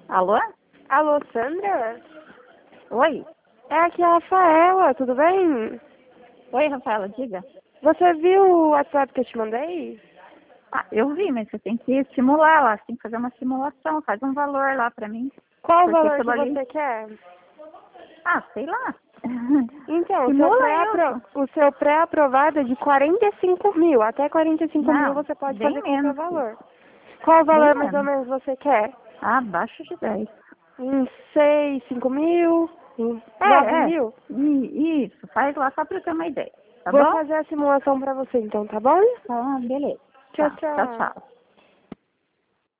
Alô? Alô, Sandra? Oi? É aqui a Rafaela, tudo bem? Oi, Rafaela, diga. Você viu o WhatsApp que eu te mandei? Ah, eu vi, mas você tem que simular lá, você tem que fazer uma simulação, faz um valor lá pra mim. Qual o Porque valor que aquilo ali... você quer? Ah, sei lá. Então, Simula isso. o seu pré-aprovado é de 45 mil. Até 45 mil Não, você pode bem fazer qualquer menos que valor. isso. Qual Bem valor mais ou menos. menos você quer? Abaixo de 10. Em 6, 5 mil? Em 9 É. mil? Isso, faz lá só pra eu ter uma ideia. Tá Vou bom? fazer a simulação pra você então, tá bom? Tá, beleza. Tchau, Tá, tchau, tchau. tchau.